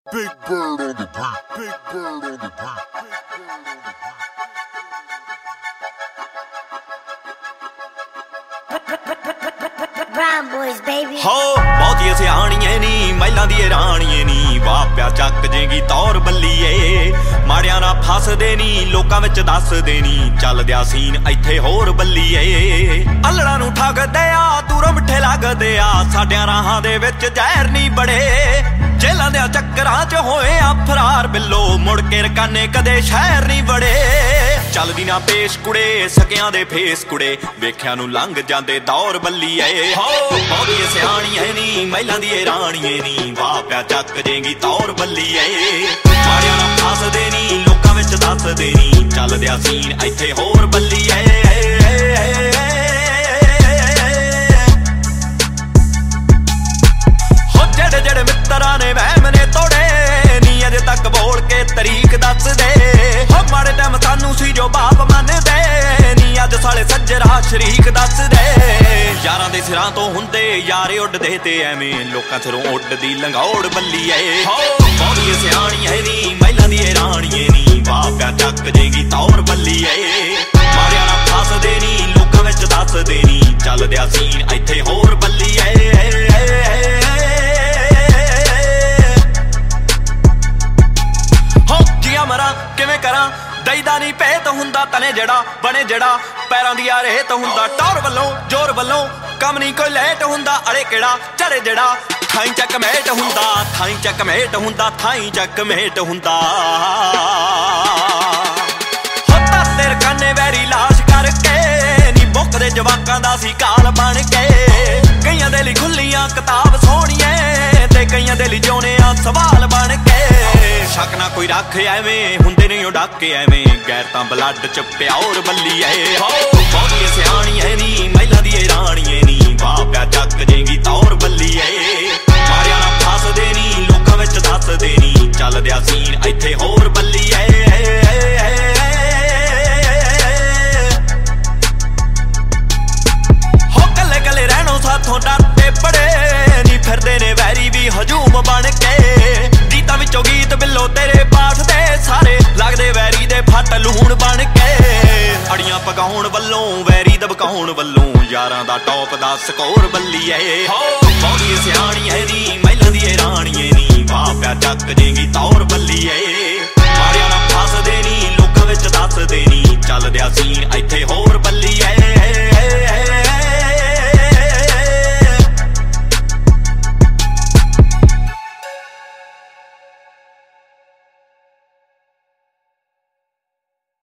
Big bird on the beat. Big bird on the beat. Brown boys, baby. हो बहुती सियाणिए नी महिलां दी राणिए नी वाह प्या ਚੱਕ ਜੇਗੀ ਤੌਰ ਬੱਲੀਏ ਮਾੜਿਆਂ ਨਾ ਫਸਦੇ ਨੀ ਲੋਕਾਂ ਵਿੱਚ ਦੱਸਦੇ ਨੀ ਚੱਲਦਿਆ ਸੀਨ ਇੱਥੇ ਹੋਰ ਬੱਲੀਏ ਅਲੜਾਂ ਨੂੰ ਠੱਗਦੇ ਆ ਦੂਰੋਂ ਮਿੱਠੇ ਲੱਗਦੇ ਆ ਸਾਡਿਆਂ ਰਾਹਾਂ ਦੇ ਵਿੱਚ ਜ਼ਹਿਰ ਨਹੀਂ ਬੜੇ ਜੇਲਾਂ ਦੇ ਚੱਕਰਾਂ 'ਚ ਹੋਏ ਆ ਫਰਾਰ ਬਿੱਲੋ ਮੁੜ ਕੇ ਰਕਾਨੇ ਕਦੇ ਸ਼ਹਿਰ ਨਹੀਂ ਬੜੇ ਚੱਲਦੀ ਨਾ ਪੇਸ਼ ਕੁੜੇ ਸਕਿਆਂ ਦੇ ਫੇਸ ਕੁੜੇ ਵੇਖਿਆ ਨੂੰ ਲੰਘ ਜਾਂਦੇ ਦੌਰ ਬੱਲੀਏ ਹੋ ਬਹੁਤੀ ਸਿਆਣੀਏ ਨੀ ਮਹਿਲਾਂ ਦੀ ਰਾਣੀਏ ਨੀ ਵਾਹ ਪਿਆ ਚੱਕ ਜੇਗੀ ਤੌਰ ਬੱਲੀਏ ਮਾੜਿਆਂ ਨਾ ਫਸਦੇ ਨੀ ਲੋਕਾਂ ਵਿੱਚ ਦੱਸਦੇ ਨੀ ਚੱਲਦਿਆ ਸੀਨ ਇੱਥੇ ਹੋਰ ਬੱਲੀਏ ਹੋ ਜਿਹੜੇ ਮਿੱਤਰਾਂ ਨੇ ਵਹਿਮ ਨੇ ਤੋੜੇ ਨੀ ਅਜੇ ਤੱਕ ਬੋਲ ਕੇ ਤਰੀਕ ਦੱਸਦੇ ਹੋ ਮਾੜੇ ਟਾਈਮ ਸਾਨੂੰ ਸੀ ਜੋ ਬਾਪ ਮੰਨਦੇ ਨੀ ਅੱਜ ਸਾਲੇ ਸੱਜਰਾ ਸ਼ਰੀਕ ਦੱਸਦੇ ਯਾਰਾਂ ਦੇ ਸਿਰਾਂ ਤੋਂ ਹੁੰਦੇ ਯਾਰੇ ਉੱਡਦੇ ਤੇ ਐਵੇਂ ਲੋਕਾਂ ਸਿਰੋਂ ਉੱਡਦੀ ਲੰਗੌੜ ਬੱਲੀਏ ਹੋ ਬਹੁਤੀ ਸਿਆਣੀਏ ਨੀ ਮਹਿਲਾਂ ਦੀ ਰਾਣੀਏ ਨੀ ਵਾਹ ਪਿਆ ਚੱਕ ਜੇਗੀ ਤੌਰ ਬੱਲੀਏ ਮਾਰਿਆ ਨਾ ਫਸਦੇ ਨੀ ਲੋਕਾਂ ਵਿੱਚ ਦੱਸਦੇ ਨੀ ਚੱਲਦਿਆ ਸੀਨ ਇੱਥੇ ਹੋਰ ਬੱਲੀਏ ਮਰਾਂ ਕਿਵੇਂ ਕਰਾਂ ਦਈਦਾ ਨਹੀਂ ਭੇਤ ਹੁੰਦਾ ਤਨੇ ਜਿਹੜਾ ਬਣੇ ਜਿਹੜਾ ਪੈਰਾਂ ਦੀ ਆ ਰੇਤ ਹੁੰਦਾ ਟੌਰ ਵੱਲੋਂ ਜ਼ੋਰ ਵੱਲੋਂ ਕੰਮ ਨਹੀਂ ਕੋਈ ਲੇਟ ਹੁੰਦਾ ਅੜੇ ਕਿਹੜਾ ਚੜੇ ਜਿਹੜਾ ਥਾਈ ਚੱਕ ਮੇਟ ਹੁੰਦਾ ਥਾਈ ਚੱਕ ਮੇਟ ਹੁੰਦਾ ਥਾਈ ਚੱਕ ਮੇਟ ਹੁੰਦਾ ਹੁੰਦਾ ਤੇਰੇ ਕੰਨੇ ਵੈਰੀ ਲਾਸ਼ ਕਰਕੇ ਨੀ ਬੁੱਕਦੇ ਜਵਾਕਾਂ ਦਾ ਸੀ ਕਾਲ ਬਣ ਕੇ ਕਈਆਂ ਦੇ ਲਈ ਖੁੱਲੀਆਂ ਕਿਤਾਬ ਸੋਹਣੀਏ ਤੇ ਕਈਆਂ ਦੇ ਲਈ ਜਿਉਣੇ ਆ ਸਵਾਲ ਬਣ ਕੇ ਸ਼ੱਕ ਨਾ ਕੋਈ ਰੱਖ ਐਵੇਂ ਹੁੰਦੇ ਨਹੀਂ ਉਹ ਡਾਕੇ ਐਵੇਂ ਗੈਰ ਤਾਂ ਬਲੱਡ ਚ ਪਿਆਰ ਬੱਲੀਏ ਹੋ ਬਹੁਤੀ ਸਿਆਣੀਏ ਨੀ ਮਹਿਲਾਂ ਦੀ ਰਾਣੀਏ ਨੀ ਵਾਹ ਪਿਆ ਚੱਕ ਜੇਗੀ ਤੌਰ ਬੱਲੀਏ ਮਾਰਿਆ ਨਾ ਫਸਦੇ ਨੀ ਲੋਕਾਂ ਵਿੱਚ ਦੱਸਦੇ ਨੀ ਚੱਲਦਿਆ ਸੀਨ ਇੱਥੇ ਹੋਰ ਬੱਲੀਏ ਹੋ ਕੱਲੇ ਕੱਲੇ ਰਹਿਣੋਂ ਸਾਥੋਂ ਡਰਦੇ ਬੜੇ ਨੀ ਫਿਰਦੇ ਨੇ ਵੈਰੀ ਵੀ ਹਜੂਮ ਬਣ ਕੇ ਗੀਤਾਂ ਵਿੱਚੋਂ ਗੀਤ ਬਿੱਲੋ ਤੇਰੇ ਪਾਠ ਦੇ ਸਾਰੇ ਲੱਗਦੇ ਵੈਰੀ ਦੇ ਫੱਟ ਲੂਣ ਬਣ ਕੇ ਅੜੀਆਂ ਪਕਾਉਣ ਵੱਲੋਂ ਵੈਰੀ ਦਬਕਾਉਣ ਵੱਲੋਂ ਯਾਰਾਂ ਦਾ ਟੌਪ ਦਾ ਸਕੋਰ ਬੱਲੀਏ ਹੋ ਬਹੁਤੀ ਸਿਆਣੀਏ ਨੀ ਮਹਿਲਾਂ ਦੀ ਰਾਣੀਏ ਨੀ ਵਾਹ ਪਿਆ ਚੱਕ ਜੇਗੀ ਤੌਰ ਬੱਲੀਏ ਮਾਰਿਆ ਨਾ ਫਸਦੇ ਨੀ ਲੋਕਾਂ ਵਿੱਚ ਦੱਸਦੇ ਨੀ ਚੱਲਦਿਆ ਸੀਨ ਇੱਥੇ ਹੋਰ